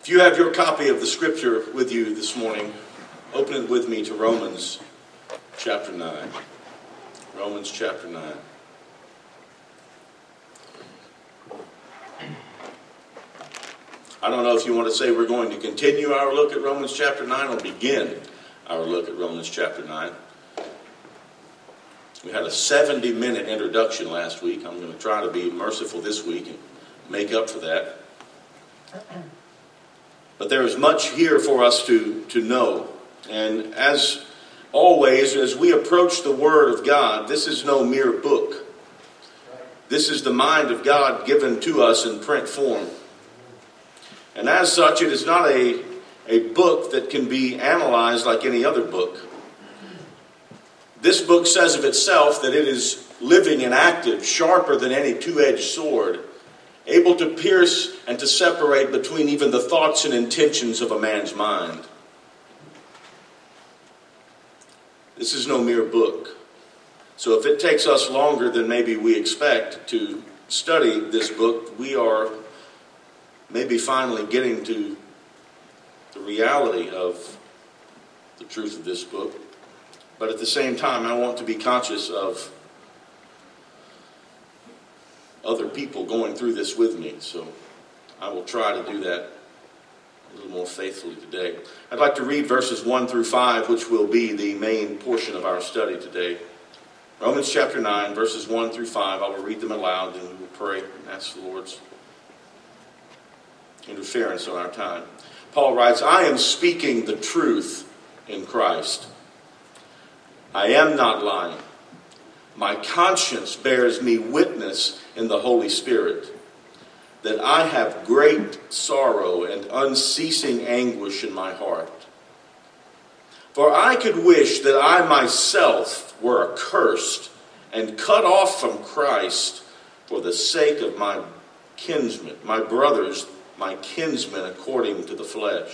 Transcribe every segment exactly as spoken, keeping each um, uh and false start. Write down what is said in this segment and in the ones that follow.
If you have your copy of the scripture with you this morning, open it with me to Romans chapter nine. Romans chapter nine. I don't know if you want to say we're going to continue our look at Romans chapter nine or begin our look at Romans chapter nine. We had a seventy minute introduction last week. I'm going to try to be merciful this week and make up for that. But there is much here for us to, to know. And as always, as we approach the Word of God, this is no mere book. This is the mind of God given to us in print form. And as such, it is not a, a book that can be analyzed like any other book. This book says of itself that it is living and active, sharper than any two-edged sword, able to pierce and to separate between even the thoughts and intentions of a man's mind. This is no mere book. So if it takes us longer than maybe we expect to study this book, we are maybe finally getting to the reality of the truth of this book. But at the same time, I want to be conscious of other people going through this with me. So I will try to do that a little more faithfully today. I'd like to read verses one through five, which will be the main portion of our study today. Romans chapter nine, verses one through five. I will read them aloud and we will pray and ask the Lord's interference on our time. Paul writes, I am speaking the truth in Christ. I am not lying. My conscience bears me witness in the Holy Spirit that I have great sorrow and unceasing anguish in my heart. For I could wish that I myself were accursed and cut off from Christ for the sake of my kinsmen, my brothers, my kinsmen according to the flesh.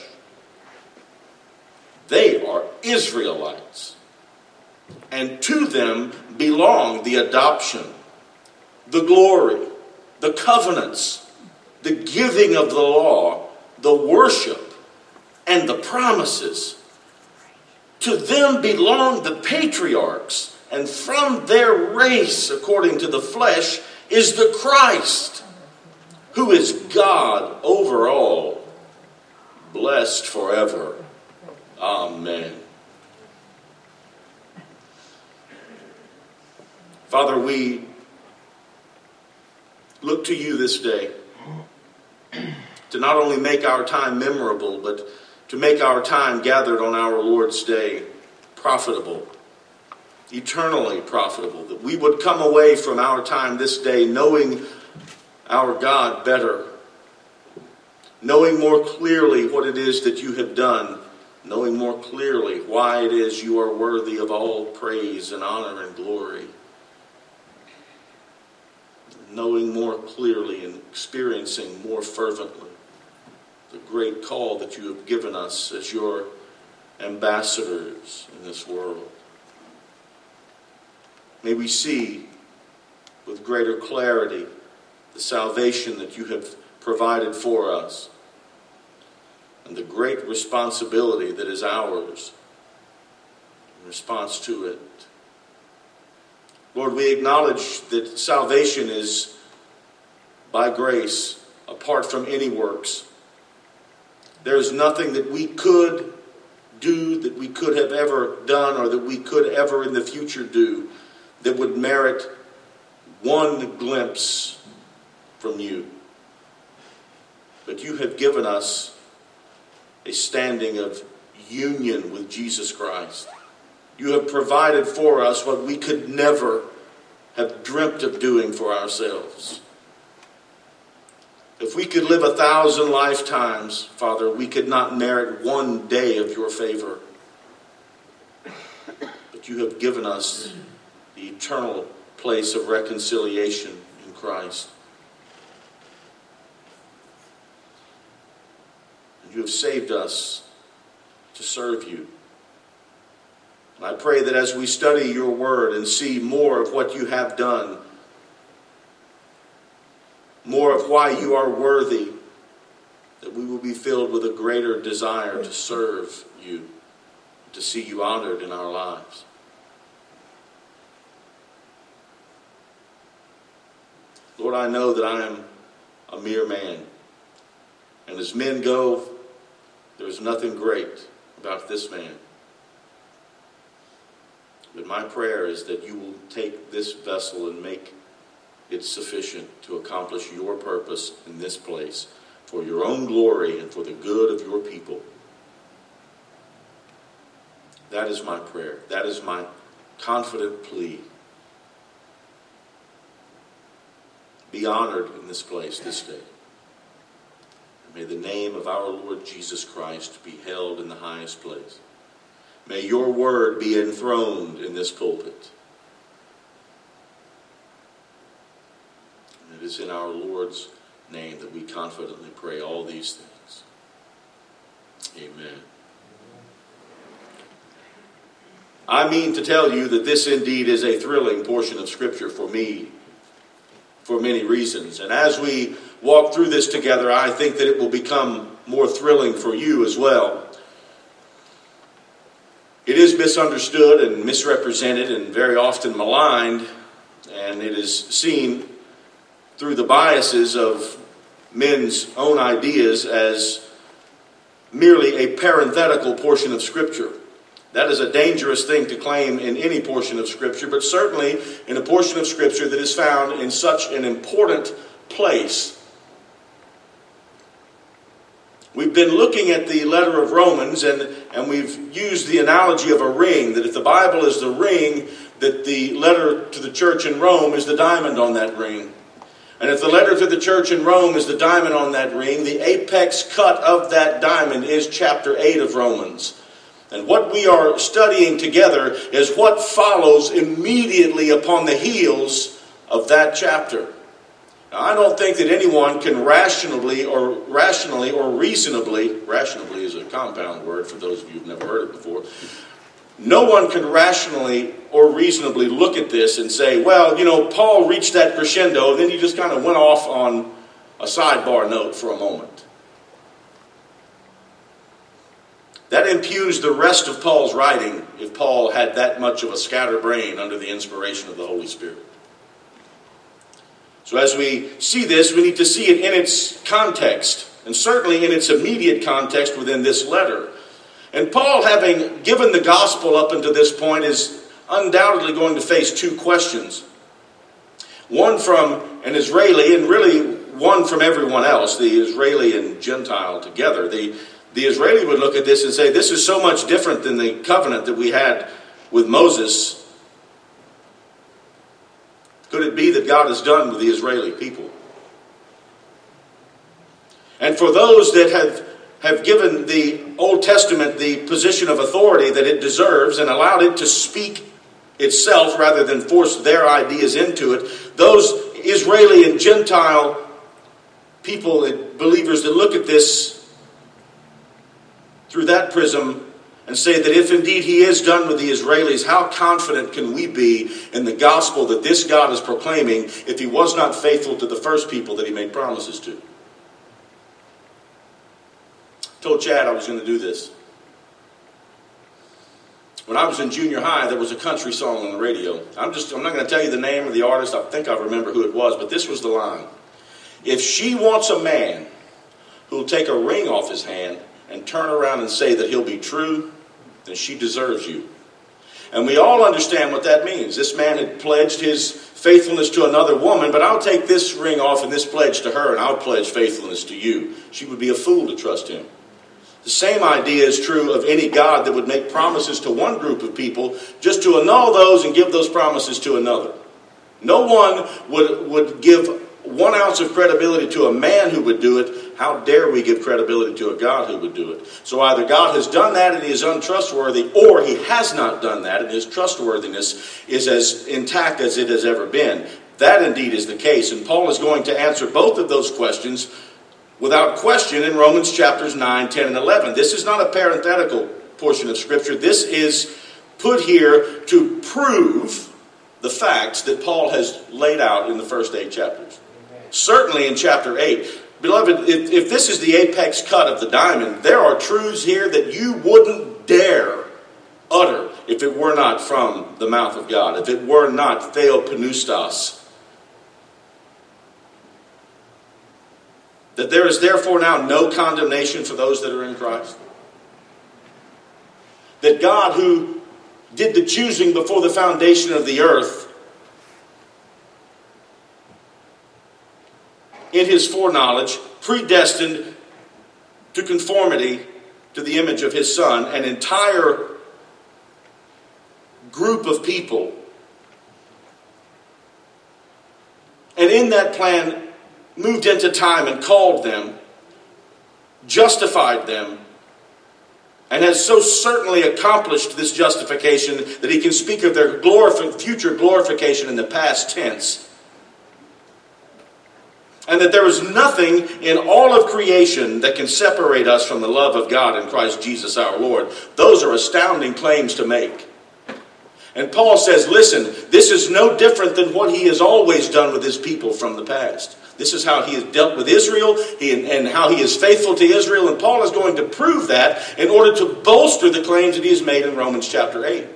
They are Israelites, and to them belong the adoption, the glory, the covenants, the giving of the law, the worship, and the promises. To them belong the patriarchs, and from their race, according to the flesh, is the Christ, who is God over all, blessed forever. Amen. Father, we look to you this day to not only make our time memorable, but to make our time gathered on our Lord's day profitable, eternally profitable, that we would come away from our time this day knowing our God better, knowing more clearly what it is that you have done, knowing more clearly why it is you are worthy of all praise and honor and glory, knowing more clearly and experiencing more fervently the great call that you have given us as your ambassadors in this world. May we see with greater clarity the salvation that you have provided for us and the great responsibility that is ours in response to it. Lord, we acknowledge that salvation is by grace, apart from any works. There is nothing that we could do, that we could have ever done, or that we could ever in the future do that would merit one glimpse from you. But you have given us a standing of union with Jesus Christ. You have provided for us what we could never have dreamt of doing for ourselves. If we could live a thousand lifetimes, Father, we could not merit one day of your favor. But you have given us the eternal place of reconciliation in Christ. And you have saved us to serve you. And I pray that as we study your word and see more of what you have done, more of why you are worthy, that we will be filled with a greater desire to serve you, to see you honored in our lives. Lord, I know that I am a mere man. And as men go, there's nothing great about this man. But my prayer is that you will take this vessel and make it sufficient to accomplish your purpose in this place for your own glory and for the good of your people. That is my prayer. That is my confident plea. Be honored in this place this day. And may the name of our Lord Jesus Christ be held in the highest place. May your word be enthroned in this pulpit. And it is in our Lord's name that we confidently pray all these things. Amen. I mean to tell you that this indeed is a thrilling portion of Scripture for me, for many reasons. And as we walk through this together, I think that it will become more thrilling for you as well. It is misunderstood and misrepresented and very often maligned, and it is seen through the biases of men's own ideas as merely a parenthetical portion of Scripture. That is a dangerous thing to claim in any portion of Scripture, but certainly in a portion of Scripture that is found in such an important place. We've been looking at the letter of Romans, and, and we've used the analogy of a ring, that if the Bible is the ring, that the letter to the church in Rome is the diamond on that ring. And if the letter to the church in Rome is the diamond on that ring, the apex cut of that diamond is chapter eight of Romans. And what we are studying together is what follows immediately upon the heels of that chapter. Now, I don't think that anyone can rationally or rationally or reasonably, rationally is a compound word for those of you who've never heard it before. No one can rationally or reasonably look at this and say, well, you know, Paul reached that crescendo, and then he just kind of went off on a sidebar note for a moment. That impugns the rest of Paul's writing if Paul had that much of a scatterbrain under the inspiration of the Holy Spirit. So as we see this, we need to see it in its context, and certainly in its immediate context within this letter. And Paul, having given the gospel up until this point, is undoubtedly going to face two questions. One from an Israeli, and really one from everyone else, the Israeli and Gentile together. The, the Israeli would look at this and say, this is so much different than the covenant that we had with Moses. Could it be that God is done with the Israeli people? And for those that have, have given the Old Testament the position of authority that it deserves and allowed it to speak itself rather than force their ideas into it, those Israeli and Gentile people, believers that look at this through that prism and say that if indeed he is done with the Israelis, how confident can we be in the gospel that this God is proclaiming if he was not faithful to the first people that he made promises to? I told Chad I was going to do this. When I was in junior high, there was a country song on the radio. I'm just I'm not going to tell you the name of the artist. I think I remember who it was, but this was the line. If she wants a man who'll take a ring off his hand and turn around and say that he'll be true, then she deserves you. And we all understand what that means. This man had pledged his faithfulness to another woman, but I'll take this ring off and this pledge to her, and I'll pledge faithfulness to you. She would be a fool to trust him. The same idea is true of any God that would make promises to one group of people just to annul those and give those promises to another. No one would, would give one ounce of credibility to a man who would do it. How dare we give credibility to a God who would do it? So either God has done that and he is untrustworthy, or he has not done that and his trustworthiness is as intact as it has ever been. That indeed is the case. And Paul is going to answer both of those questions without question in Romans chapters nine, ten, and eleven. This is not a parenthetical portion of Scripture. This is put here to prove the facts that Paul has laid out in the first eight chapters. Certainly in chapter eight, Beloved, if, if this is the apex cut of the diamond, there are truths here that you wouldn't dare utter if it were not from the mouth of God, if it were not theopneustos. That there is therefore now no condemnation for those that are in Christ. That God, who did the choosing before the foundation of the earth, in his foreknowledge, predestined to conformity to the image of his Son an entire group of people. And in that plan, moved into time and called them, justified them, and has so certainly accomplished this justification that he can speak of their glorif- future glorification in the past tense. And that there is nothing in all of creation that can separate us from the love of God in Christ Jesus our Lord. Those are astounding claims to make. And Paul says, listen, this is no different than what he has always done with his people from the past. This is how he has dealt with Israel he, and how he is faithful to Israel. And Paul is going to prove that in order to bolster the claims that he has made in Romans chapter eight.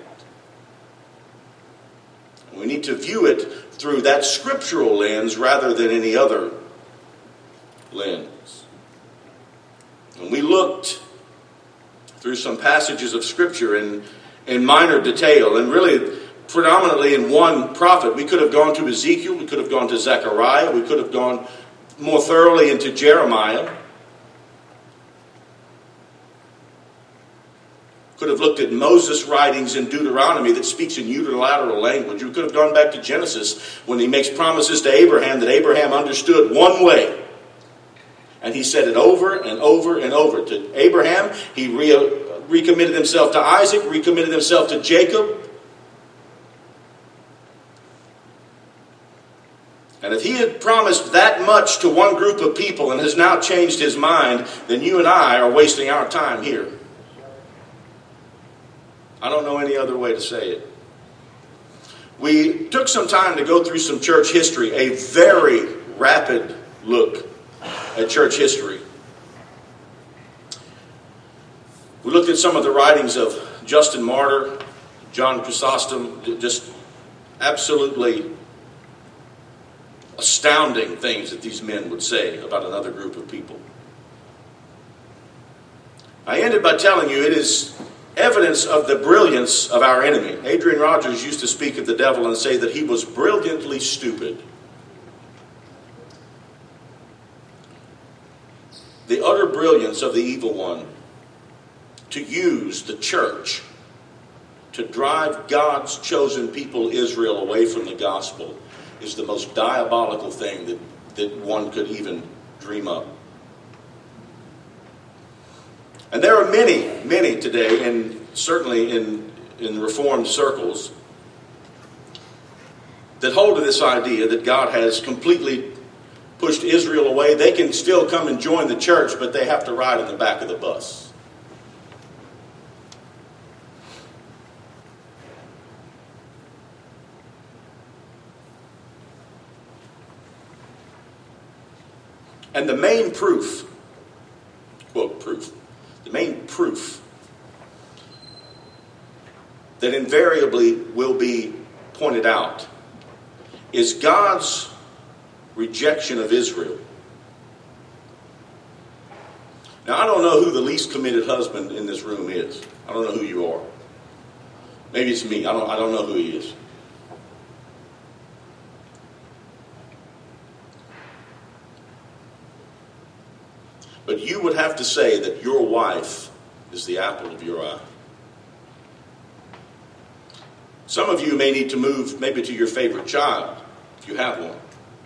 We need to view it through that scriptural lens rather than any other lens. And we looked through some passages of Scripture in, in minor detail, and really predominantly in one prophet. We could have gone to Ezekiel, we could have gone to Zechariah, we could have gone more thoroughly into Jeremiah. Could have looked at Moses' writings in Deuteronomy that speaks in unilateral language. We could have gone back to Genesis when he makes promises to Abraham that Abraham understood one way. And he said it over and over and over. To Abraham, he re- recommitted himself to Isaac, recommitted himself to Jacob. And if he had promised that much to one group of people and has now changed his mind, then you and I are wasting our time here. I don't know any other way to say it. We took some time to go through some church history, a very rapid look at church history. We looked at some of the writings of Justin Martyr, John Chrysostom, just absolutely astounding things that these men would say about another group of people. I ended by telling you it is evidence of the brilliance of our enemy. Adrian Rogers used to speak of the devil and say that he was brilliantly stupid. The utter brilliance of the evil one to use the church to drive God's chosen people, Israel, away from the gospel is the most diabolical thing that, that one could even dream up. And there are many, many today, and certainly in, in Reformed circles, that hold to this idea that God has completely pushed Israel away. They can still come and join the church, but they have to ride in the back of the bus. And the main proof, quote, proof, the main proof that invariably will be pointed out is God's rejection of Israel. Now, I don't know who the least committed husband in this room is. I don't know who you are. Maybe it's me. I don't, I don't know who he is. But you would have to say that your wife is the apple of your eye. Some of you may need to move maybe to your favorite child, if you have one.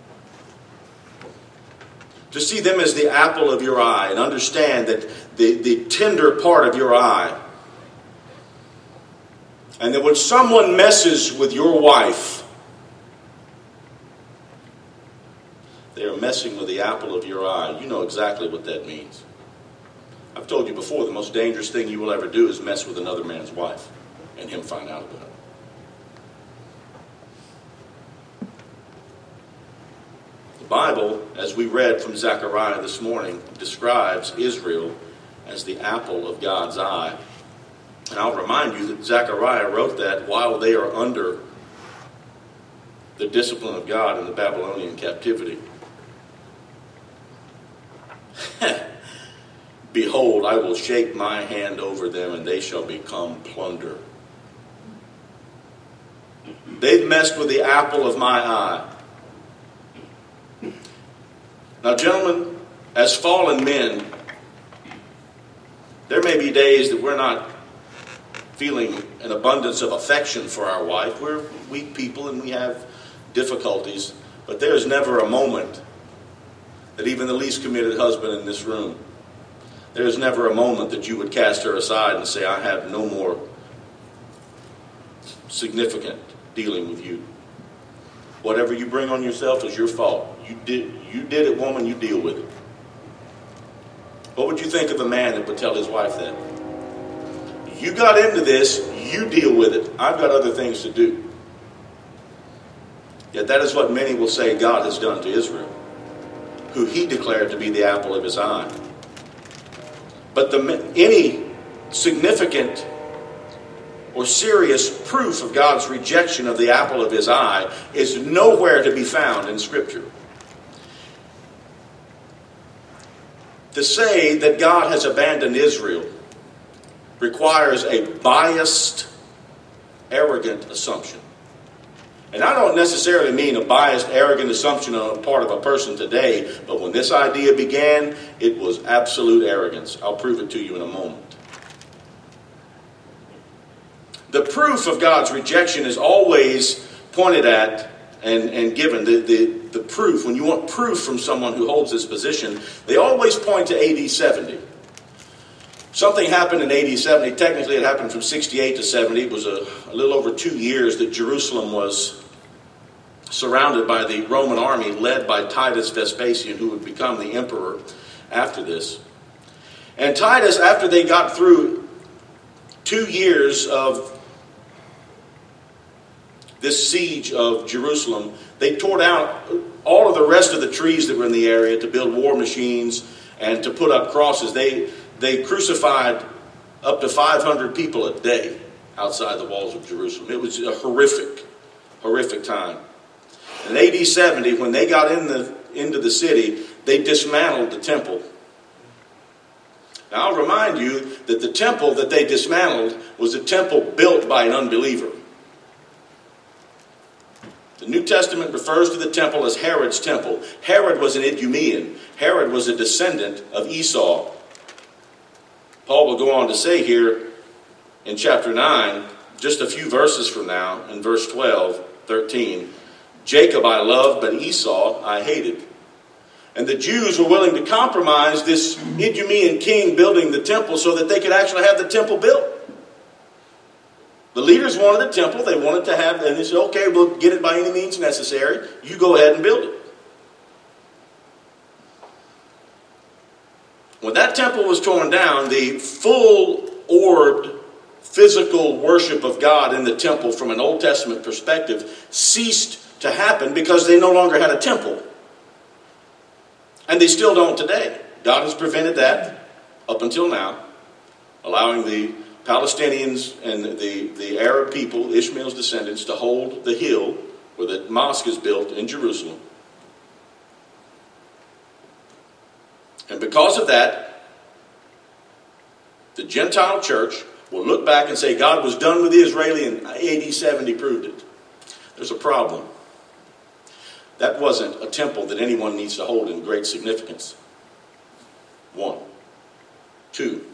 To see them as the apple of your eye and understand that the, the tender part of your eye. And that when someone messes with your wife, they are messing with the apple of your eye. You know exactly what that means. I've told you before, the most dangerous thing you will ever do is mess with another man's wife and him find out about it. The Bible, as we read from Zechariah this morning, describes Israel as the apple of God's eye. And I'll remind you that Zechariah wrote that while they are under the discipline of God in the Babylonian captivity. Behold, I will shake my hand over them, and they shall become plunder. They've messed with the apple of my eye. Now, gentlemen, as fallen men, there may be days that we're not feeling an abundance of affection for our wife. We're weak people and we have difficulties, but there's never a moment that even the least committed husband in this room, there's never a moment that you would cast her aside and say, I have no more significant dealing with you. Whatever you bring on yourself is your fault. You did, you did it, woman, you deal with it. What would you think of a man that would tell his wife that? You got into this, you deal with it. I've got other things to do. Yet that is what many will say God has done to Israel, who he declared to be the apple of his eye. But the, any significant or serious proof of God's rejection of the apple of his eye is nowhere to be found in Scripture. To say that God has abandoned Israel requires a biased, arrogant assumption. And I don't necessarily mean a biased, arrogant assumption on the part of a person today, but when this idea began, it was absolute arrogance. I'll prove it to you in a moment. The proof of God's rejection is always pointed at and, and given. The, the, the proof, when you want proof from someone who holds this position, they always point to A D seventy. Something happened in A D seventy. Technically, it happened from sixty-eight to seventy. It was a, a little over two years that Jerusalem was surrounded by the Roman army led by Titus Vespasian, who would become the emperor after this. And Titus, after they got through two years of this siege of Jerusalem, they tore down all of the rest of the trees that were in the area to build war machines and to put up crosses. They They crucified up to five hundred people a day outside the walls of Jerusalem. It was a horrific, horrific time. In A D seventy, when they got in the, into the city, they dismantled the temple. Now, I'll remind you that the temple that they dismantled was a temple built by an unbeliever. The New Testament refers to the temple as Herod's temple. Herod was an Idumean. Herod was a descendant of Esau. Paul will go on to say here in chapter nine, just a few verses from now, in verse twelve, thirteen, Jacob I loved, but Esau I hated. And the Jews were willing to compromise this Idumean king building the temple so that they could actually have the temple built. The leaders wanted a temple. They wanted to have, and they said, okay, we'll get it by any means necessary. You go ahead and build it. When that temple was torn down, the full-orbed physical worship of God in the temple from an Old Testament perspective ceased to happen because they no longer had a temple. And they still don't today. God has prevented that up until now, allowing the Palestinians and the, the Arab people, Ishmael's descendants, to hold the hill where the mosque is built in Jerusalem. And because of that, the Gentile church will look back and say God was done with the Israeli and A D seventy proved it. There's a problem. That wasn't a temple that anyone needs to hold in great significance. One. Two.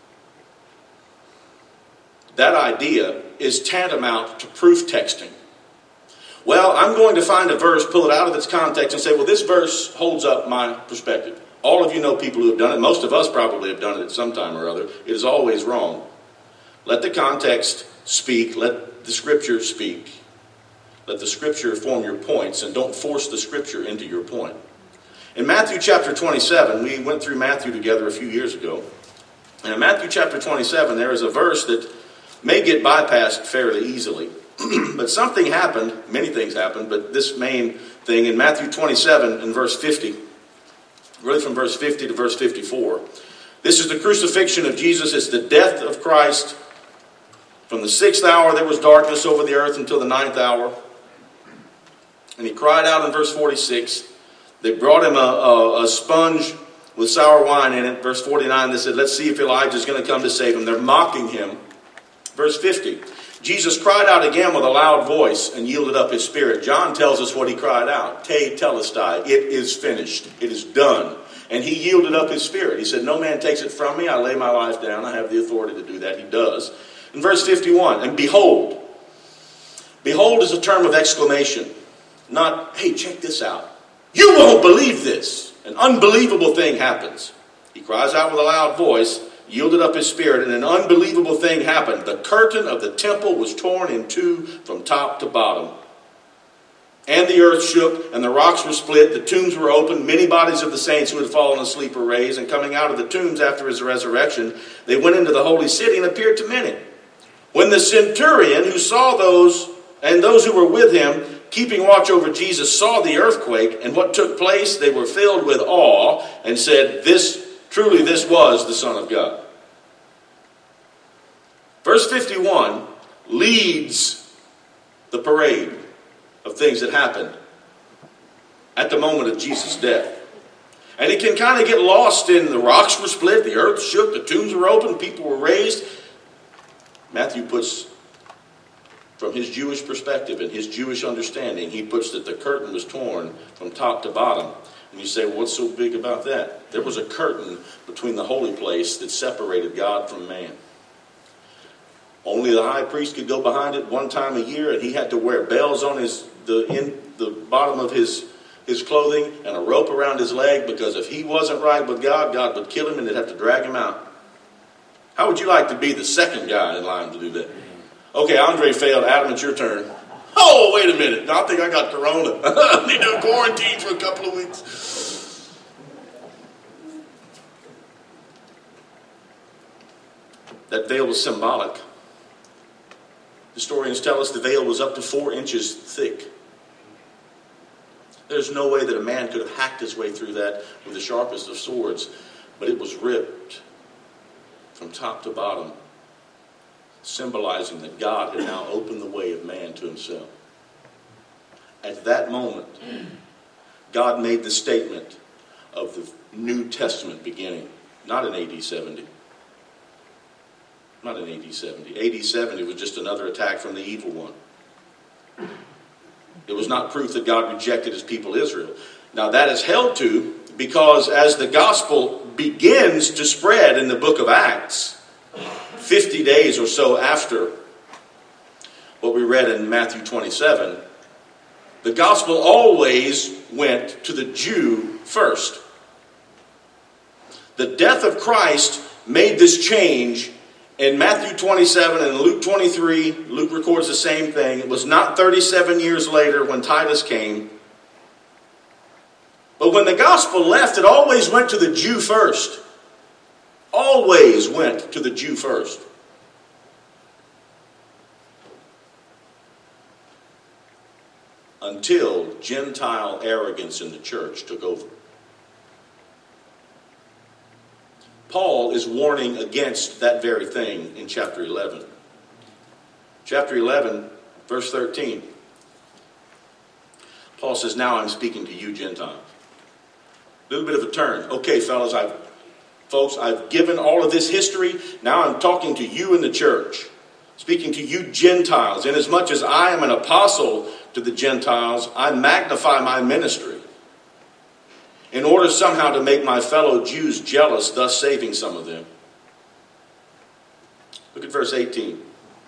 That idea is tantamount to proof texting. Well, I'm going to find a verse, pull it out of its context, and say, well, this verse holds up my perspective. All of you know people who have done it. Most of us probably have done it at some time or other. It is always wrong. Let the context speak. Let the Scripture speak. Let the Scripture form your points, and don't force the Scripture into your point. In Matthew chapter twenty-seven, we went through Matthew together a few years ago. And in Matthew chapter twenty-seven, there is a verse that may get bypassed fairly easily. But something happened, many things happened, but this main thing in Matthew twenty-seven and verse fifty, really from verse fifty to verse fifty-four. This is the crucifixion of Jesus. It's the death of Christ. From the sixth hour there was darkness over the earth until the ninth hour. And he cried out in verse forty-six. They brought him a, a, a sponge with sour wine in it. Verse forty-nine, they said, let's see if Elijah is going to come to save him. They're mocking him. Verse fifty, Jesus cried out again with a loud voice and yielded up his spirit. John tells us what he cried out. Te telestai, it is finished. It is done. And he yielded up his spirit. He said, no man takes it from me. I lay my life down. I have the authority to do that. He does. In verse fifty-one, and behold. Behold is a term of exclamation. Not, hey, check this out. You won't believe this. An unbelievable thing happens. He cries out with a loud voice, yielded up his spirit, and an unbelievable thing happened. The curtain of the temple was torn in two from top to bottom. And the earth shook, and the rocks were split, the tombs were opened, many bodies of the saints who had fallen asleep were raised, and coming out of the tombs after his resurrection, they went into the holy city and appeared to many. When the centurion who saw those, and those who were with him, keeping watch over Jesus, saw the earthquake and what took place, they were filled with awe and said, "This truly this was the Son of God." Verse fifty-one leads the parade of things that happened at the moment of Jesus' death. And it can kind of get lost in the rocks were split, the earth shook, the tombs were opened, people were raised. Matthew puts, from his Jewish perspective and his Jewish understanding, he puts that the curtain was torn from top to bottom. And you say, well, what's so big about that? There was a curtain between the holy place that separated God from man. Only the high priest could go behind it one time a year, and he had to wear bells on his the in the bottom of his his clothing and a rope around his leg, because if he wasn't right with God, God would kill him and they'd have to drag him out. How would you like to be the second guy in line to do that? Okay, Andre failed. Adam, it's your turn. Oh, wait a minute. I think I got corona. I need to quarantine for a couple of weeks. That veil was symbolic. Historians tell us the veil was up to four inches thick. There's no way that a man could have hacked his way through that with the sharpest of swords, but it was ripped from top to bottom, symbolizing that God had now opened the way of man to himself. At that moment, God made the statement of the New Testament beginning, not in A D seventy. Not in A D seventy. A D seventy was just another attack from the evil one. It was not proof that God rejected his people Israel. Now that is held to because as the gospel begins to spread in the book of Acts, fifty days or so after what we read in Matthew twenty-seven, the gospel always went to the Jew first. The death of Christ made this change. In Matthew twenty-seven and Luke twenty-three, Luke records the same thing. It was not thirty-seven years later when Titus came. But when the gospel left, it always went to the Jew first. Always went to the Jew first. Until Gentile arrogance in the church took over. Paul is warning against that very thing in chapter eleven. Chapter eleven, verse thirteen. Paul says, now I'm speaking to you Gentiles. A little bit of a turn. Okay, fellas, I've, folks, I've given all of this history. Now I'm talking to you in the church. Speaking to you Gentiles. Inasmuch as I am an apostle to the Gentiles, I magnify my ministry, in order somehow to make my fellow Jews jealous, thus saving some of them. Look at verse eighteen.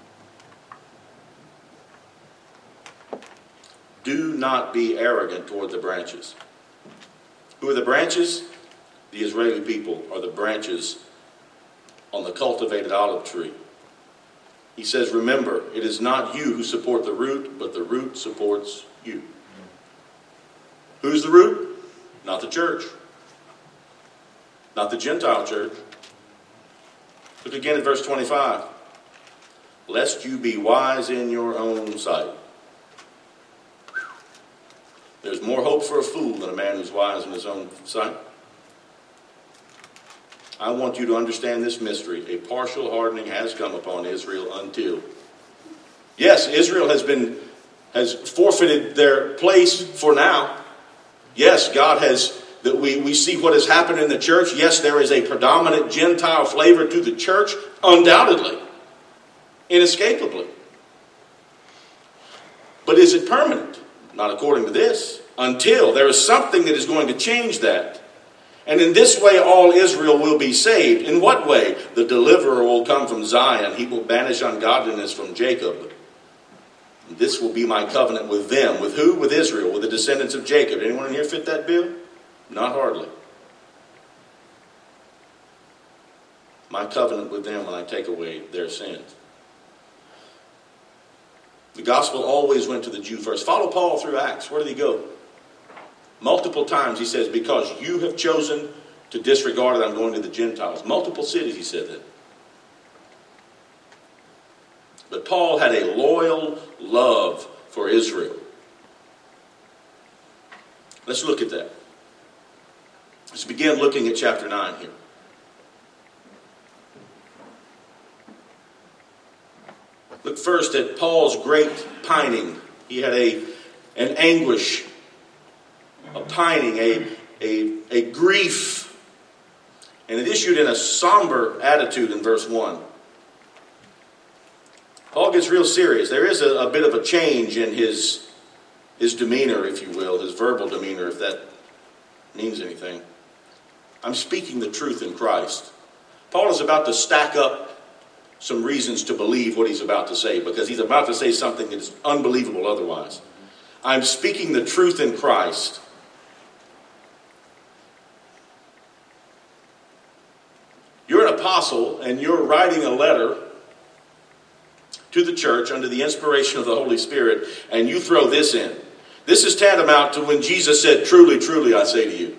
Do not be arrogant toward the branches. Who are the branches? The Israeli people are the branches on the cultivated olive tree. He says, remember, it is not you who support the root, but the root supports you. Who's the root? Not the church. Not the Gentile church. Look again at verse twenty-five. lest you be wise in your own sight. There's more hope for a fool than a man who's wise in his own sight. I want you to understand this mystery. A partial hardening has come upon Israel until. Yes, Israel has been has forfeited their place for now. Yes, God has, that we, we see what has happened in the church. Yes, there is a predominant Gentile flavor to the church, undoubtedly, inescapably. But is it permanent? Not according to this. Until there is something that is going to change that. And in this way all Israel will be saved. In what way? The deliverer will come from Zion. He will banish ungodliness from Jacob. This will be my covenant with them. With who? With Israel, with the descendants of Jacob. Anyone in here fit that bill? Not hardly. My covenant with them when I take away their sins. The gospel always went to the Jew first. Follow Paul through Acts. Where did he go? Multiple times he says, because you have chosen to disregard it, I'm going to the Gentiles. Multiple cities he said that. But Paul had a loyal love for Israel. Let's look at that. Let's begin looking at chapter nine here. Look first at Paul's great pining. He had a an anguish, a pining, a, a, a grief. And it issued in a somber attitude in verse one. Paul gets real serious. There is a, a bit of a change in his, his demeanor, if you will, his verbal demeanor, if that means anything. I'm speaking the truth in Christ. Paul is about to stack up some reasons to believe what he's about to say, because he's about to say something that is unbelievable otherwise. I'm speaking the truth in Christ. You're an apostle, and you're writing a letter to the church under the inspiration of the Holy Spirit, and you throw this in. This is tantamount to when Jesus said, truly, truly, I say to you.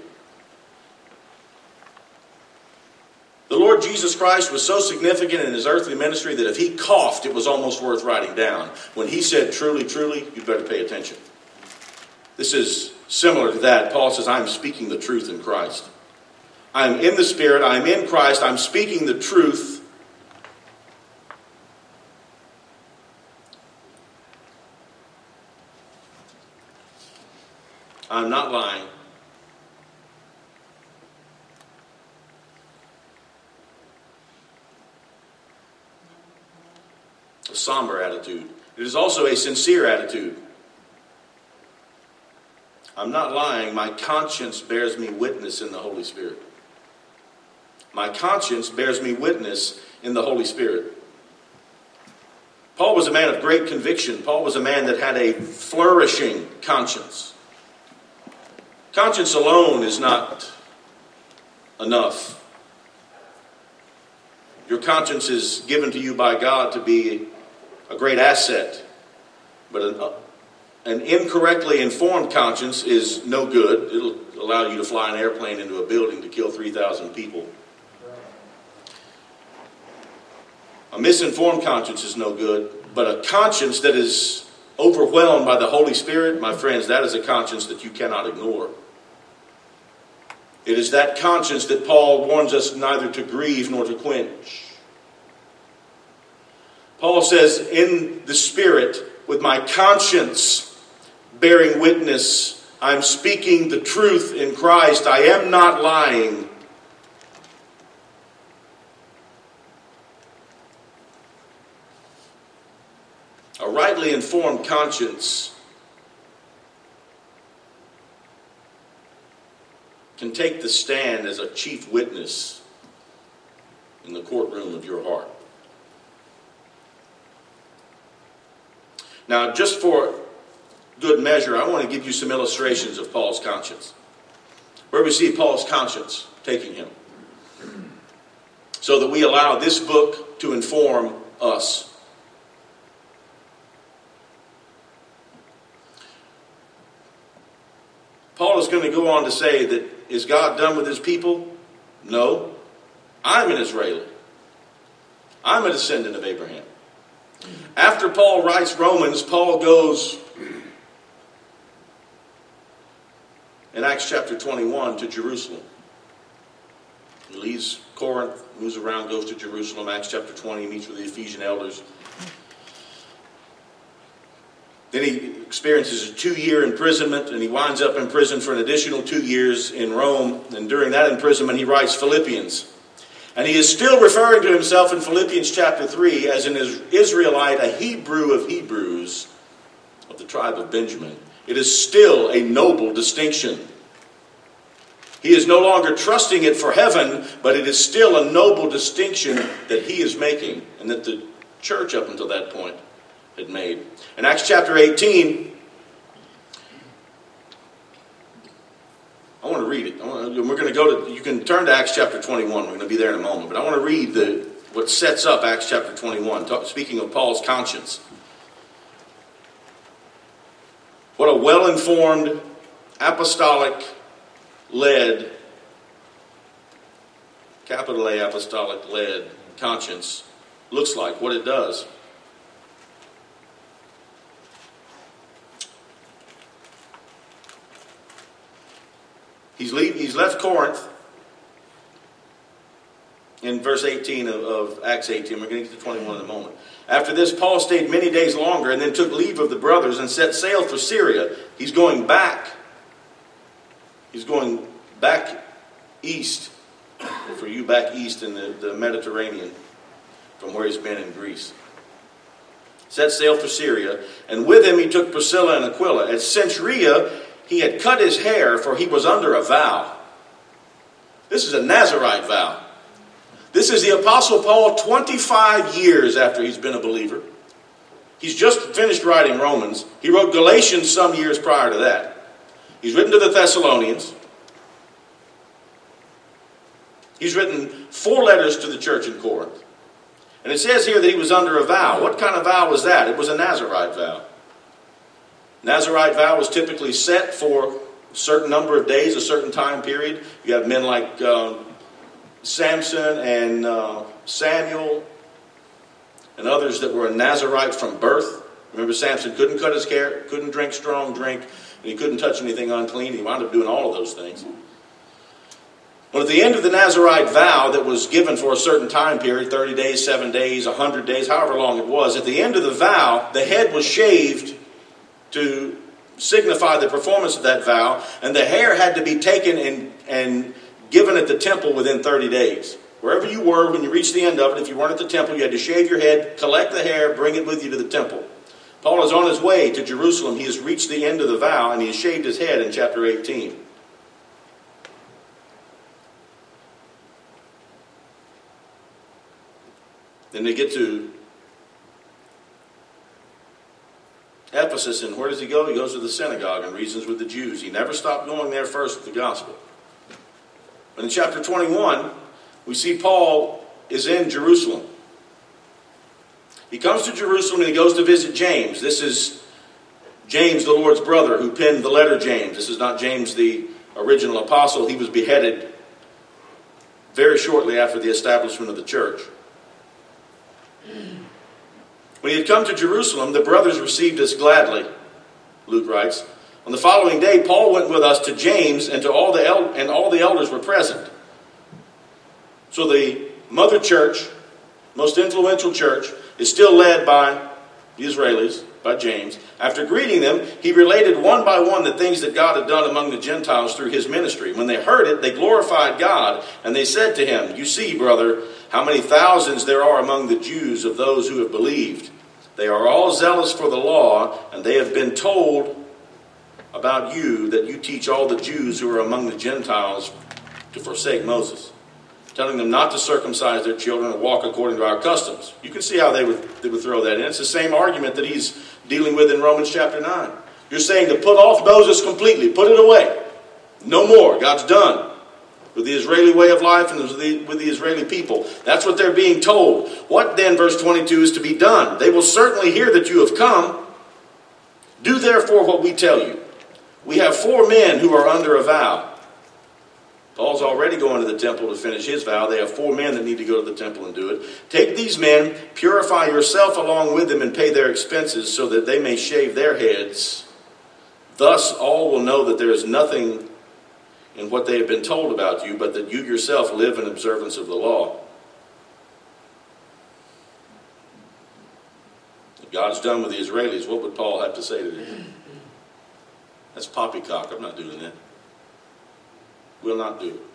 The Lord Jesus Christ was so significant in his earthly ministry that if he coughed, it was almost worth writing down. When he said, truly, truly, you better pay attention. This is similar to that. Paul says, I'm speaking the truth in Christ. I'm in the Spirit. I'm in Christ. I'm speaking the truth. I'm not lying. A somber attitude. It is also a sincere attitude. I'm not lying. My conscience bears me witness in the Holy Spirit. My conscience bears me witness in the Holy Spirit. Paul was a man of great conviction. Paul was a man that had a flourishing conscience. Conscience alone is not enough. Your conscience is given to you by God to be a great asset. But an, an incorrectly informed conscience is no good. It'll allow you to fly an airplane into a building to kill three thousand people. A misinformed conscience is no good. But a conscience that is overwhelmed by the Holy Spirit, my friends, that is a conscience that you cannot ignore. It is that conscience that Paul warns us neither to grieve nor to quench. Paul says, in the Spirit, with my conscience bearing witness, I'm speaking the truth in Christ. I am not lying. A rightly informed conscience can take the stand as a chief witness in the courtroom of your heart. Now, just for good measure, I want to give you some illustrations of Paul's conscience. Where we see Paul's conscience taking him. So that we allow this book to inform us. Paul is going to go on to say that, is God done with his people? No. I'm an Israeli. I'm a descendant of Abraham. After Paul writes Romans, Paul goes in Acts chapter twenty-one to Jerusalem. He leaves Corinth, moves around, goes to Jerusalem. Acts chapter twenty, meets with the Ephesian elders. Then he experiences a two-year imprisonment, and he winds up in prison for an additional two years in Rome. And during that imprisonment, he writes Philippians. And he is still referring to himself in Philippians chapter three as an Israelite, a Hebrew of Hebrews, of the tribe of Benjamin. It is still a noble distinction. He is no longer trusting it for heaven, but it is still a noble distinction that he is making, and that the church up until that point had made. In Acts chapter eighteen, I want to read it. I want to, we're going to go to, you can turn to Acts chapter twenty-one. We're going to be there in a moment. But I want to read the what sets up Acts chapter twenty-one, talk, speaking of Paul's conscience. What a well-informed, apostolic-led, capital A, apostolic-led conscience looks like, what it does. He's, leave, he's left Corinth in verse eighteen of, of Acts eighteen. We're going to get to twenty-one in a moment. After this, Paul stayed many days longer and then took leave of the brothers and set sail for Syria. He's going back. He's going back east. For you back east in the, the Mediterranean from where he's been in Greece. Set sail for Syria. And with him he took Priscilla and Aquila. At Cenchrea he had cut his hair, for he was under a vow. This is a Nazirite vow. This is the Apostle Paul twenty-five years after he's been a believer. He's just finished writing Romans. He wrote Galatians some years prior to that. He's written to the Thessalonians. He's written four letters to the church in Corinth. And it says here that he was under a vow. What kind of vow was that? It was a Nazirite vow. Nazirite vow was typically set for a certain number of days, a certain time period. You have men like uh, Samson and uh, Samuel and others that were a Nazirite from birth. Remember, Samson couldn't cut his hair, couldn't drink strong drink, and he couldn't touch anything unclean. He wound up doing all of those things. Well, at the end of the Nazirite vow that was given for a certain time period, thirty days, seven days, one hundred days, however long it was, at the end of the vow, the head was shaved to signify the performance of that vow, and the hair had to be taken and, and given at the temple within thirty days. Wherever you were, when you reached the end of it, if you weren't at the temple, you had to shave your head, collect the hair, bring it with you to the temple. Paul is on his way to Jerusalem. He has reached the end of the vow, and he has shaved his head in chapter eighteen. Then they get to Ephesus, and where does he go? He goes to the synagogue and reasons with the Jews. He never stopped going there first with the gospel. But in chapter twenty-one, we see Paul is in Jerusalem. He comes to Jerusalem and he goes to visit James. This is James, the Lord's brother, who penned the letter James. This is not James, the original apostle. He was beheaded very shortly after the establishment of the church. When he had come to Jerusalem, the brothers received us gladly, Luke writes. On the following day, Paul went with us to James, and to all the el- and all the elders were present. So the mother church, most influential church, is still led by the Israelis, by James. After greeting them, he related one by one the things that God had done among the Gentiles through his ministry. When they heard it, they glorified God, and they said to him, "You see, brother, how many thousands there are among the Jews of those who have believed. They are all zealous for the law, and they have been told about you that you teach all the Jews who are among the Gentiles to forsake Moses, telling them not to circumcise their children and walk according to our customs." You can see how they would, they would throw that in. It's the same argument that he's dealing with in Romans chapter nine. You're saying to put off Moses completely, put it away. No more. God's done with the Israeli way of life and with the, with the Israeli people. That's what they're being told. What then, verse twenty-two, is to be done? They will certainly hear that you have come. Do therefore what we tell you. We have four men who are under a vow. Paul's already going to the temple to finish his vow. They have four men that need to go to the temple and do it. Take these men, purify yourself along with them, and pay their expenses so that they may shave their heads. Thus all will know that there is nothing in what they have been told about you, but that you yourself live in observance of the law. If God's done with the Israelis, what would Paul have to say to them? That's poppycock. I'm not doing that. Will not do it.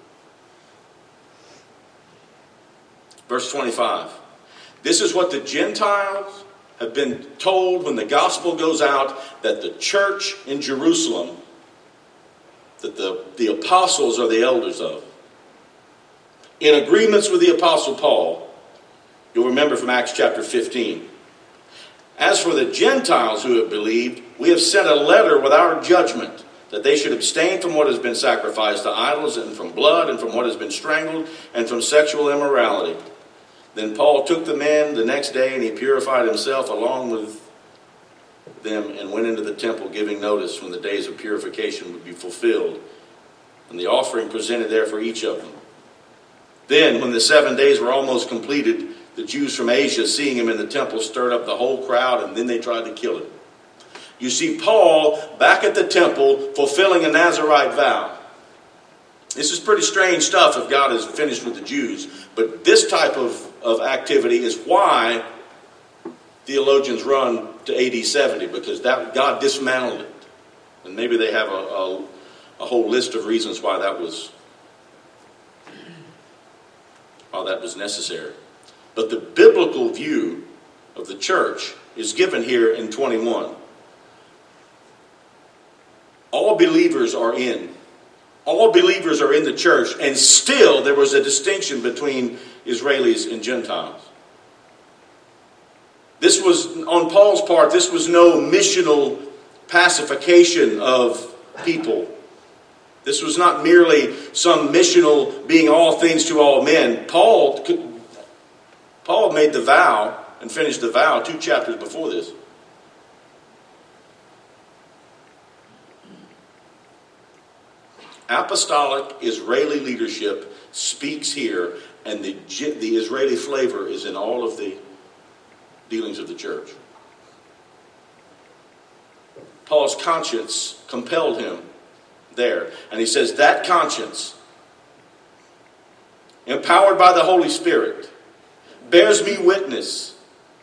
Verse twenty-five. This is what the Gentiles have been told when the gospel goes out, that the church in Jerusalem, that the, the apostles are the elders of. In agreements with the apostle Paul, you'll remember from Acts chapter fifteen. As for the Gentiles who have believed, we have sent a letter with our judgment, that they should abstain from what has been sacrificed to idols, and from blood, and from what has been strangled, and from sexual immorality. Then Paul took the men the next day, and he purified himself along with them, and went into the temple, giving notice when the days of purification would be fulfilled, and the offering presented there for each of them. Then, when the seven days were almost completed, the Jews from Asia, seeing him in the temple, stirred up the whole crowd, and then they tried to kill him. You see Paul back at the temple fulfilling a Nazirite vow. This is pretty strange stuff if God is finished with the Jews. But this type of, of activity is why theologians run to A D seventy, because that God dismantled it. And maybe they have a, a, a whole list of reasons why that was why that was necessary. But the biblical view of the church is given here in twenty-one. All believers are in. All believers are in the church, and still there was a distinction between Israelis and Gentiles. This was, on Paul's part, this was no missional pacification of people. This was not merely some missional being all things to all men. Paul, Paul made the vow and finished the vow two chapters before this. Apostolic Israeli leadership speaks here, and the, the Israeli flavor is in all of the dealings of the church. Paul's conscience compelled him there. And he says that conscience, empowered by the Holy Spirit, bears me witness.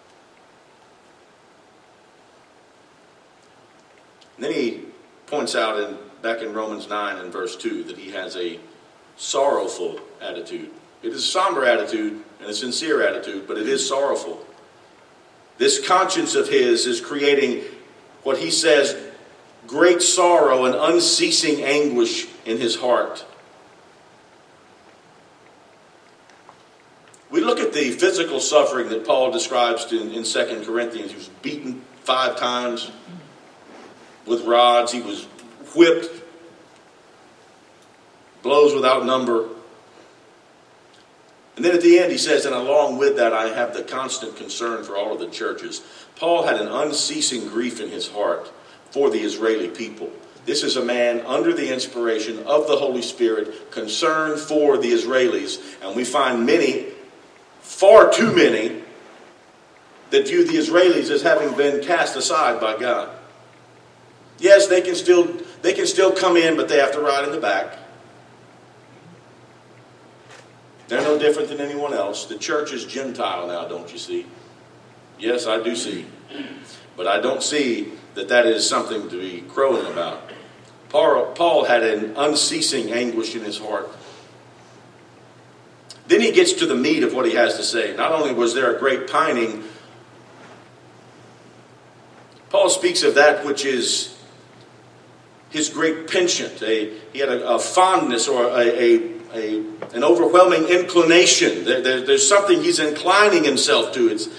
And then he points out in back in Romans nine and verse two that he has a sorrowful attitude. It is a somber attitude and a sincere attitude, but it is sorrowful. This conscience of his is creating what he says, great sorrow and unceasing anguish in his heart. We look at the physical suffering that Paul describes in, in Second Corinthians. He was beaten five times with rods. He was whipped, blows without number. And then at the end he says, and along with that I have the constant concern for all of the churches. Paul had an unceasing grief in his heart for the Israeli people. This is a man under the inspiration of the Holy Spirit, concerned for the Israelis. And we find many, far too many, that view the Israelis as having been cast aside by God. Yes, they can still they can still come in, but they have to ride in the back. They're no different than anyone else. The church is Gentile now, don't you see? Yes, I do see. But I don't see that that is something to be crowing about. Paul, Paul had an unceasing anguish in his heart. Then he gets to the meat of what he has to say. Not only was there a great pining, Paul speaks of that which is his great penchant. A, he had a, a fondness or a, a, a an overwhelming inclination. There, there, there's something he's inclining himself to. It's,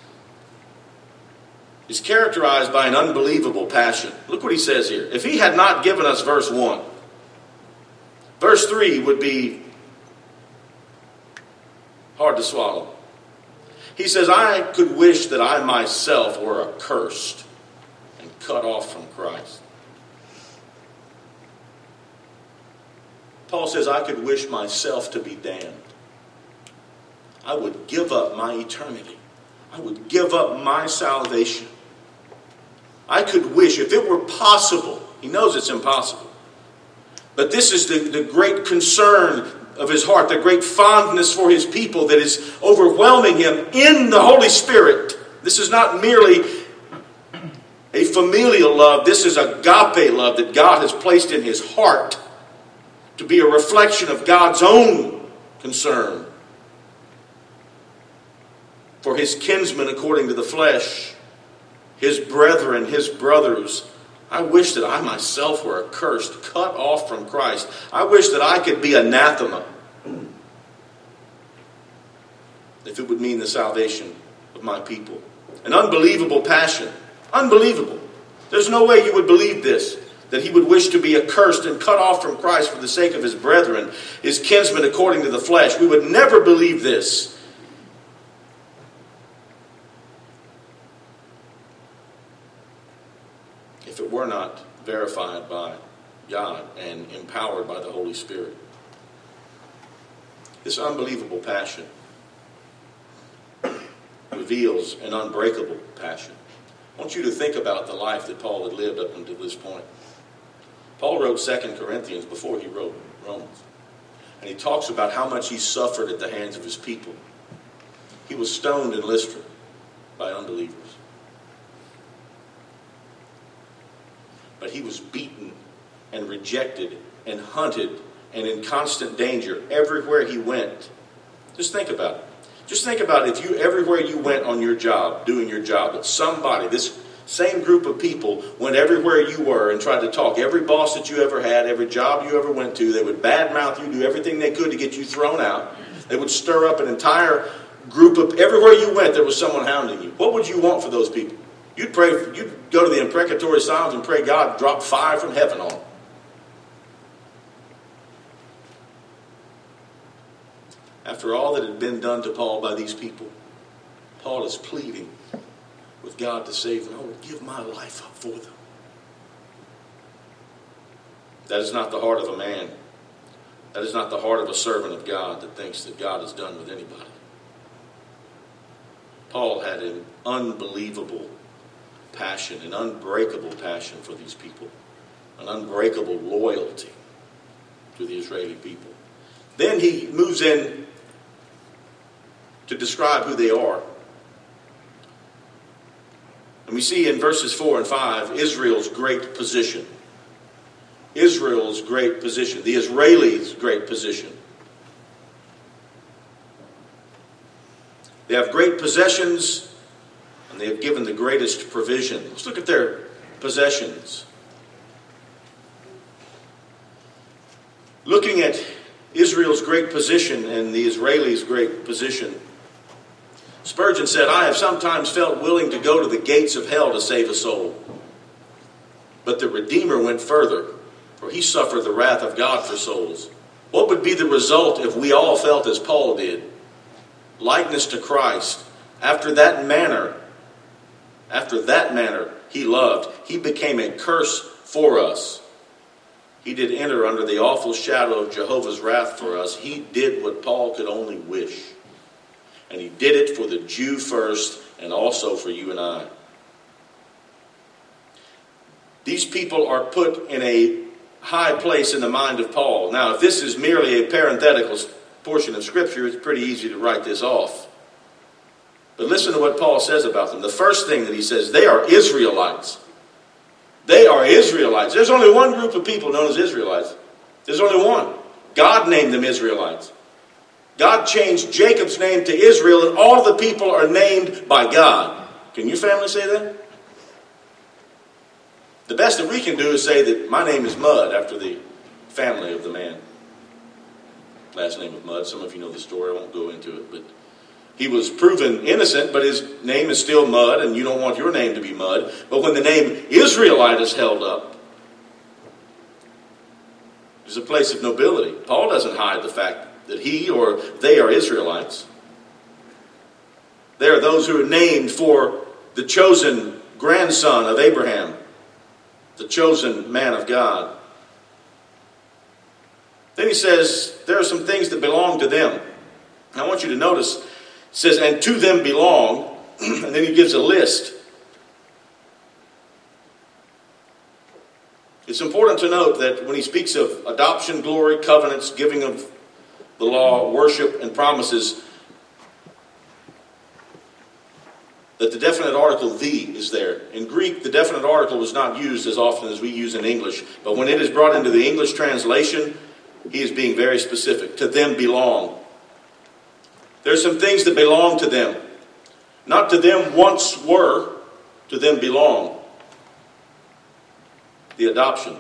it's characterized by an unbelievable passion. Look what he says here. If he had not given us verse one, verse three would be hard to swallow. He says, I could wish that I myself were accursed and cut off from Christ. Paul says, I could wish myself to be damned. I would give up my eternity. I would give up my salvation. I could wish, if it were possible, he knows it's impossible, but this is the, the great concern of his heart, the great fondness for his people that is overwhelming him in the Holy Spirit. This is not merely a familial love. This is agape love that God has placed in his heart to be a reflection of God's own concern for his kinsmen according to the flesh, his brethren, his brothers. I wish that I myself were accursed, cut off from Christ. I wish that I could be anathema, if it would mean the salvation of my people. An unbelievable passion. Unbelievable. There's no way you would believe this, that he would wish to be accursed and cut off from Christ for the sake of his brethren, his kinsmen according to the flesh. We would never believe this. If it were not verified by God and empowered by the Holy Spirit. This unbelievable passion reveals an unbreakable passion. I want you to think about the life that Paul had lived up until this point. Paul wrote Second Corinthians before he wrote Romans. And he talks about how much he suffered at the hands of his people. He was stoned in Lystra by unbelievers. But he was beaten and rejected and hunted and in constant danger everywhere he went. Just think about it. Just think about if you, everywhere you went on your job, doing your job, that somebody, this same group of people, went everywhere you were and tried to talk. Every boss that you ever had, every job you ever went to, they would badmouth you, do everything they could to get you thrown out. They would stir up an entire group of, everywhere you went, there was someone hounding you. What would you want for those people? You'd pray, you'd go to the imprecatory Psalms and pray God drop fire from heaven on them. After all that had been done to Paul by these people, Paul is pleading with God to save them. I would give my life up for them. That is not the heart of a man. That is not the heart of a servant of God that thinks that God is done with anybody. Paul had an unbelievable passion, an unbreakable passion for these people, an unbreakable loyalty to the Israeli people. Then he moves in to describe who they are. And we see in verses four and five, Israel's great position. Israel's great position. The Israelis' great position. They have great possessions, and they have given the greatest provision. Let's look at their possessions. Looking at Israel's great position and the Israelis' great position, Spurgeon said, I have sometimes felt willing to go to the gates of hell to save a soul. But the Redeemer went further, for he suffered the wrath of God for souls. What would be the result if we all felt as Paul did? Likeness to Christ. After that manner, after that manner he loved, he became a curse for us. He did enter under the awful shadow of Jehovah's wrath for us. He did what Paul could only wish. And he did it for the Jew first and also for you and I. These people are put in a high place in the mind of Paul. Now, if this is merely a parenthetical portion of Scripture, it's pretty easy to write this off. But listen to what Paul says about them. The first thing that he says, they are Israelites. They are Israelites. There's only one group of people known as Israelites. There's only one. God named them Israelites. God changed Jacob's name to Israel, and all the people are named by God. Can your family say that? The best that we can do is say that my name is Mud, after the family of the man. Last name of Mud. Some of you know the story. I won't go into it. But he was proven innocent, but his name is still Mud, and you don't want your name to be Mud. But when the name Israelite is held up, there's a place of nobility. Paul doesn't hide the fact that he or they are Israelites. They are those who are named for the chosen grandson of Abraham, the chosen man of God. Then he says, there are some things that belong to them. And I want you to notice, it says, and to them belong, and then he gives a list. It's important to note that when he speaks of adoption, glory, covenants, giving of the law, worship, and promises, that the definite article "the" is there. In Greek, the definite article is not used as often as we use in English. But when it is brought into the English translation, he is being very specific. To them belong. There are some things that belong to them. Not to them once were, to them belong. The adoption.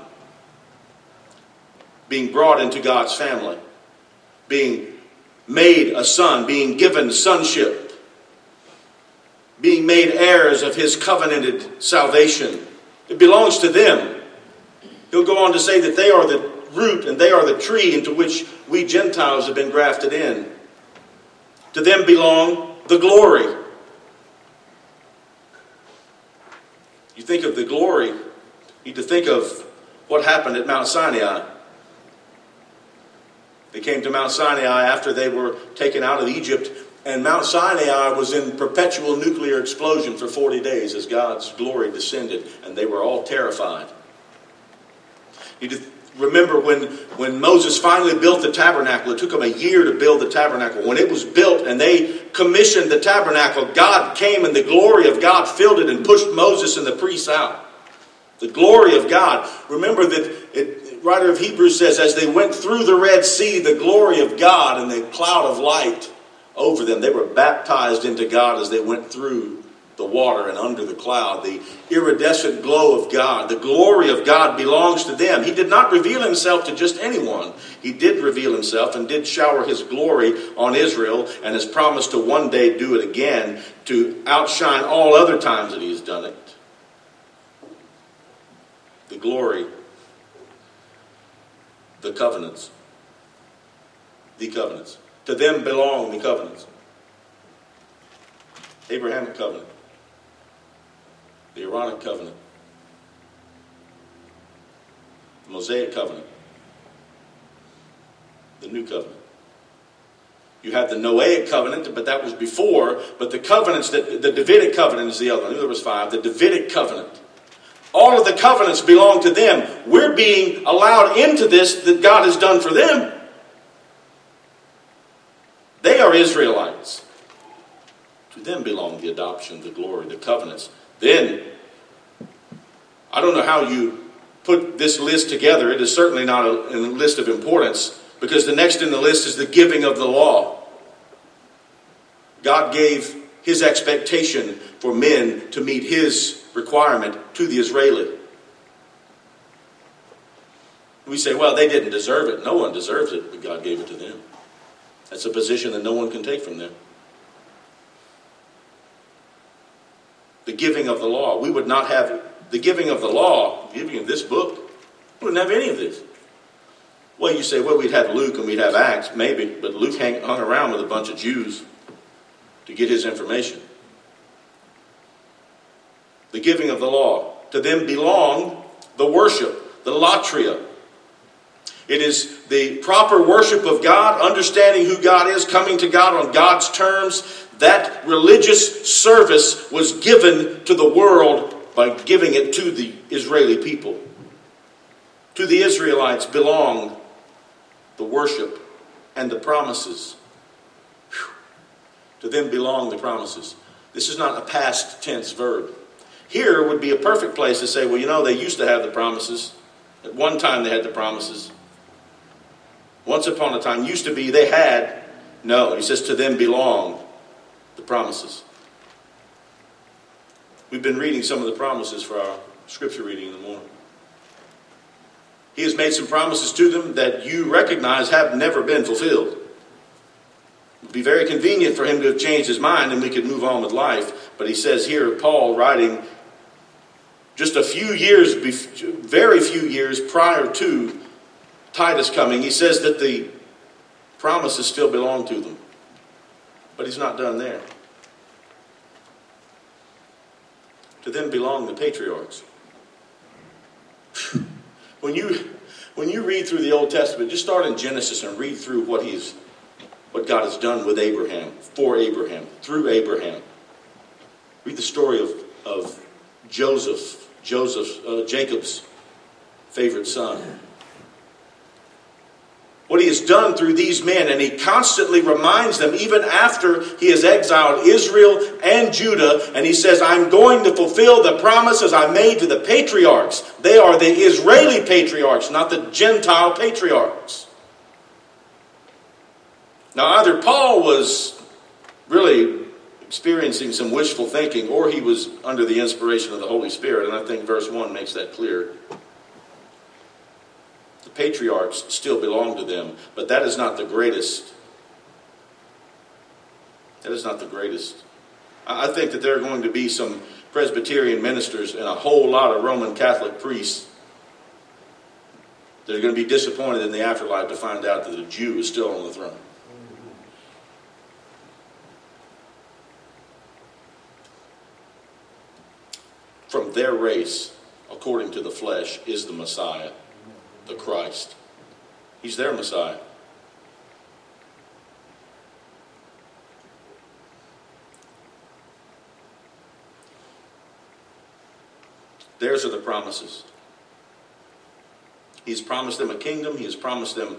Being brought into God's family. Being made a son. Being given sonship. Being made heirs of his covenanted salvation. It belongs to them. He'll go on to say that they are the root and they are the tree into which we Gentiles have been grafted in. To them belong the glory. You think of the glory, you need to think of what happened at Mount Sinai. They came to Mount Sinai after they were taken out of Egypt. And Mount Sinai was in perpetual nuclear explosion for forty days as God's glory descended. And they were all terrified. You remember when, when Moses finally built the tabernacle, it took him a year to build the tabernacle. When it was built and they commissioned the tabernacle, God came and the glory of God filled it and pushed Moses and the priests out. The glory of God. Remember that it, the writer of Hebrews says, as they went through the Red Sea, the glory of God and the cloud of light over them. They were baptized into God as they went through the water and under the cloud. The iridescent glow of God, the glory of God belongs to them. He did not reveal himself to just anyone. He did reveal himself and did shower his glory on Israel and has promised to one day do it again to outshine all other times that he has done it. The glory, the covenants, the covenants. To them belong the covenants. Abrahamic covenant. The Aaronic covenant. The Mosaic covenant. The New covenant. You had the Noahic covenant, but that was before. But the covenants, that the Davidic covenant is the other one. I knew there was five. The Davidic covenant. All of the covenants belong to them. We're being allowed into this that God has done for them. They are Israelites. To them belong the adoption, the glory, the covenants. Then, I don't know how you put this list together. It is certainly not a, a list of importance, because the next in the list is the giving of the law. God gave his expectation for men to meet his requirement to the Israeli. We say, well, they didn't deserve it. No one deserves it, but God gave it to them. That's a position that no one can take from them. The giving of the law. We would not have the giving of the law, the giving of this book. We wouldn't have any of this. Well, you say, well, we'd have Luke and we'd have Acts, maybe, but Luke hang, hung around with a bunch of Jews to get his information. The giving of the law. To them belong the worship, the latria. It is the proper worship of God, understanding who God is, coming to God on God's terms. That religious service was given to the world by giving it to the Israeli people. To the Israelites belong the worship and the promises. Whew. To them belong the promises. This is not a past tense verb. Here would be a perfect place to say, well, you know, they used to have the promises. At one time they had the promises. Once upon a time, used to be, they had. No, he says to them belong the promises. We've been reading some of the promises for our scripture reading in the morning. He has made some promises to them that you recognize have never been fulfilled. It would be very convenient for him to have changed his mind and we could move on with life. But he says here, Paul writing just a few years, very few years prior to Titus coming, he says that the promises still belong to them. But he's not done there. To them belong the patriarchs. When you, When you read through the Old Testament, just start in Genesis and read through what he's, what God has done with Abraham, for Abraham, through Abraham. Read the story of, of Joseph, Joseph, uh, Jacob's favorite son. What he has done through these men, and he constantly reminds them, even after he has exiled Israel and Judah, and he says, I'm going to fulfill the promises I made to the patriarchs. They are the Israeli patriarchs, not the Gentile patriarchs. Now, either Paul was really experiencing some wishful thinking, or he was under the inspiration of the Holy Spirit, and I think verse one makes that clear. Patriarchs still belong to them, but that is not the greatest. That is not the greatest. I think that there are going to be some Presbyterian ministers and a whole lot of Roman Catholic priests that are going to be disappointed in the afterlife to find out that a Jew is still on the throne. From their race, according to the flesh, is the Messiah. The Christ. He's their Messiah. Theirs are the promises. He's promised them a kingdom. He has promised them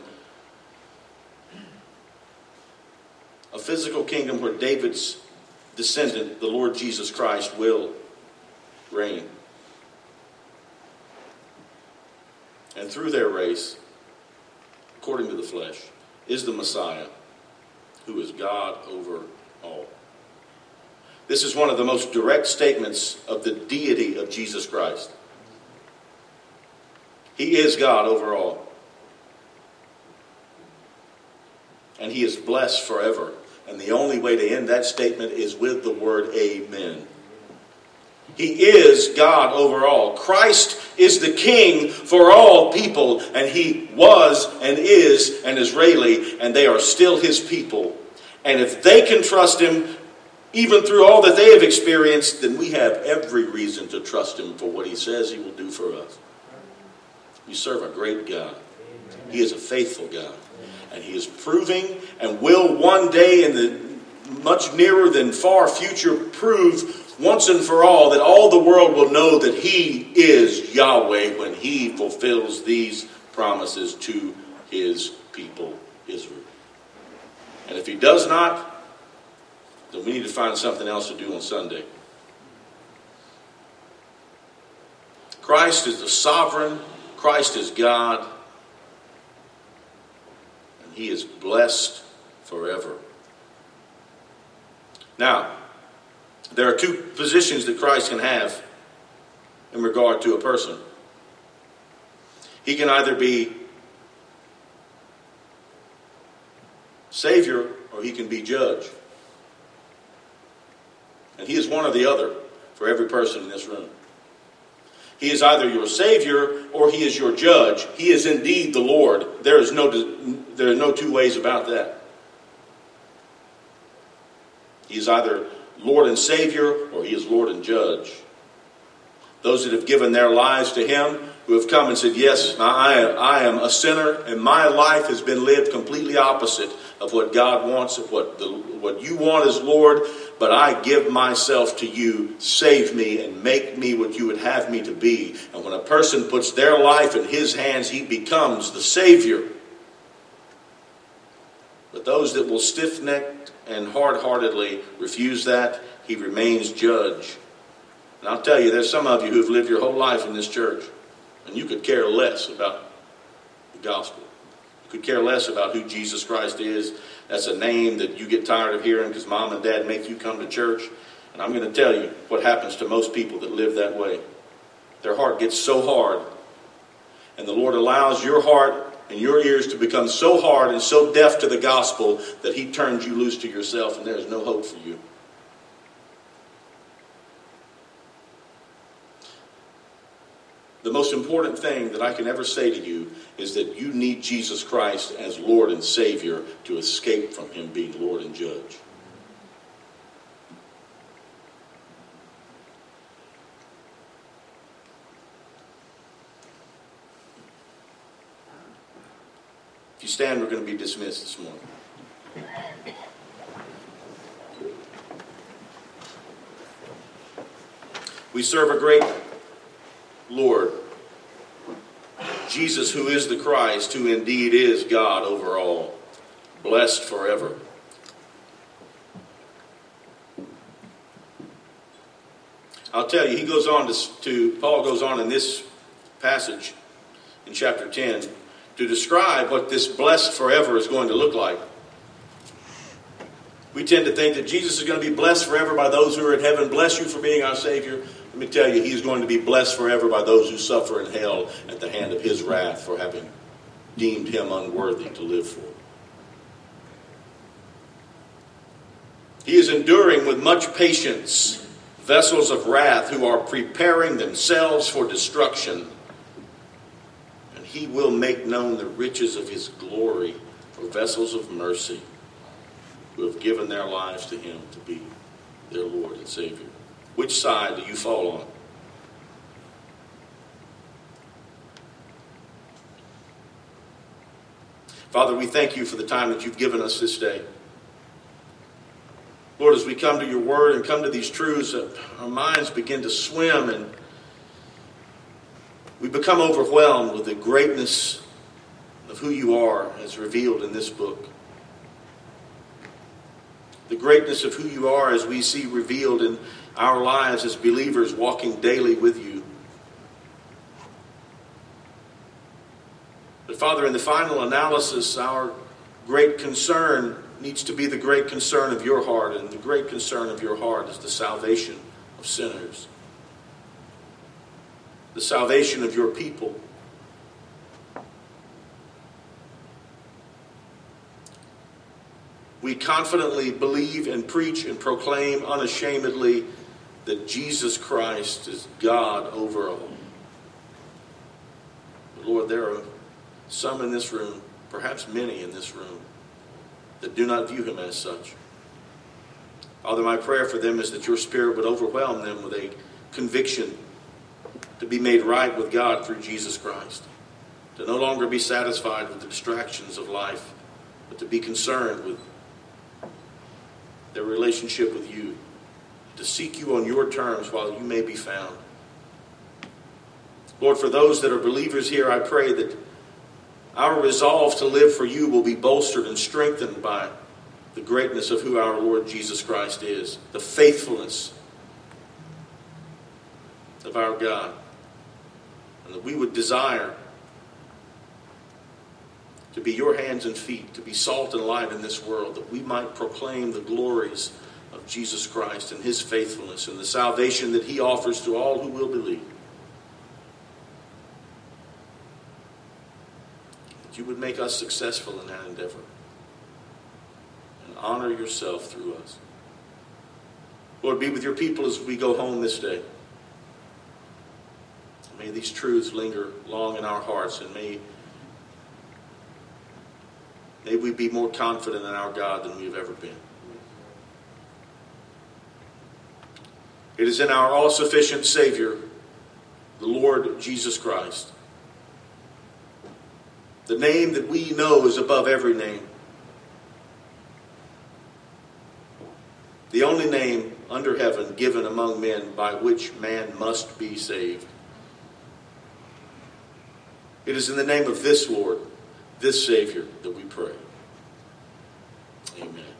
a physical kingdom where David's descendant, the Lord Jesus Christ, will reign. And through their race, according to the flesh, is the Messiah, who is God over all. This is one of the most direct statements of the deity of Jesus Christ. He is God over all. And he is blessed forever. And the only way to end that statement is with the word amen. He is God over all. Christ is the king for all people, and he was and is an Israeli, and they are still his people. And if they can trust him, even through all that they have experienced, then we have every reason to trust him for what he says he will do for us. We serve a great God. He is a faithful God. And he is proving and will one day in the much nearer than far future prove once and for all that all the world will know that he is Yahweh when he fulfills these promises to his people, Israel. And if he does not, then we need to find something else to do on Sunday. Christ is the sovereign. Christ is God. And he is blessed forever. Now, there are two positions that Christ can have in regard to a person. He can either be Savior or he can be Judge. And he is one or the other for every person in this room. He is either your Savior or he is your Judge. He is indeed the Lord. There is no, there are no two ways about that. He is either Lord and Savior, or he is Lord and Judge. Those that have given their lives to him, who have come and said, yes, I am, I am a sinner, and my life has been lived completely opposite of what God wants, of what, the, what you want as Lord, but I give myself to you. Save me and make me what you would have me to be. And when a person puts their life in his hands, he becomes the Savior. But those that will stiff-necked and hard-heartedly refuse that, he remains Judge. And I'll tell you, there's some of you who have lived your whole life in this church, and you could care less about the gospel. You could care less about who Jesus Christ is. That's a name that you get tired of hearing because mom and dad make you come to church. And I'm going to tell you what happens to most people that live that way. Their heart gets so hard, and the Lord allows your heart and your ears to become so hard and so deaf to the gospel that he turns you loose to yourself, and there is no hope for you. The most important thing that I can ever say to you is that you need Jesus Christ as Lord and Savior to escape from him being Lord and Judge. you stand, we're going to be dismissed this morning. We serve a great Lord, Jesus, who is the Christ, who indeed is God over all, blessed forever. I'll tell you, he goes on to, to Paul goes on in this passage in chapter ten to describe what this blessed forever is going to look like. We tend to think that Jesus is going to be blessed forever by those who are in heaven. Bless you for being our Savior. Let me tell you, he's going to be blessed forever by those who suffer in hell at the hand of his wrath for having deemed him unworthy to live for. He is enduring with much patience vessels of wrath who are preparing themselves for destruction. And he will make known the riches of his glory for vessels of mercy who have given their lives to him to be their Lord and Savior. Which side do you fall on? Father, we thank you for the time that you've given us this day. Lord, as we come to your word and come to these truths, our minds begin to swim and we become overwhelmed with the greatness of who you are as revealed in this book. The greatness of who you are as we see revealed in our lives as believers walking daily with you. But Father, in the final analysis, our great concern needs to be the great concern of your heart, and the great concern of your heart is the salvation of sinners. The salvation of your people. We confidently believe and preach and proclaim unashamedly that Jesus Christ is God over all. But Lord, there are some in this room, perhaps many in this room, that do not view him as such. Father, my prayer for them is that your Spirit would overwhelm them with a conviction to be made right with God through Jesus Christ. To no longer be satisfied with the distractions of life, but to be concerned with their relationship with you. To seek you on your terms while you may be found. Lord, for those that are believers here, I pray that our resolve to live for you will be bolstered and strengthened by the greatness of who our Lord Jesus Christ is. The faithfulness of our God. And that we would desire to be your hands and feet, to be salt and light in this world, that we might proclaim the glories of Jesus Christ and his faithfulness and the salvation that he offers to all who will believe. That you would make us successful in that endeavor and honor yourself through us. Lord, be with your people as we go home this day. May these truths linger long in our hearts, and may May we be more confident in our God than we've ever been. It is in our all-sufficient Savior, the Lord Jesus Christ, the name that we know is above every name, the only name under heaven given among men by which man must be saved. It is in the name of this Lord, this Savior, that we pray. Amen.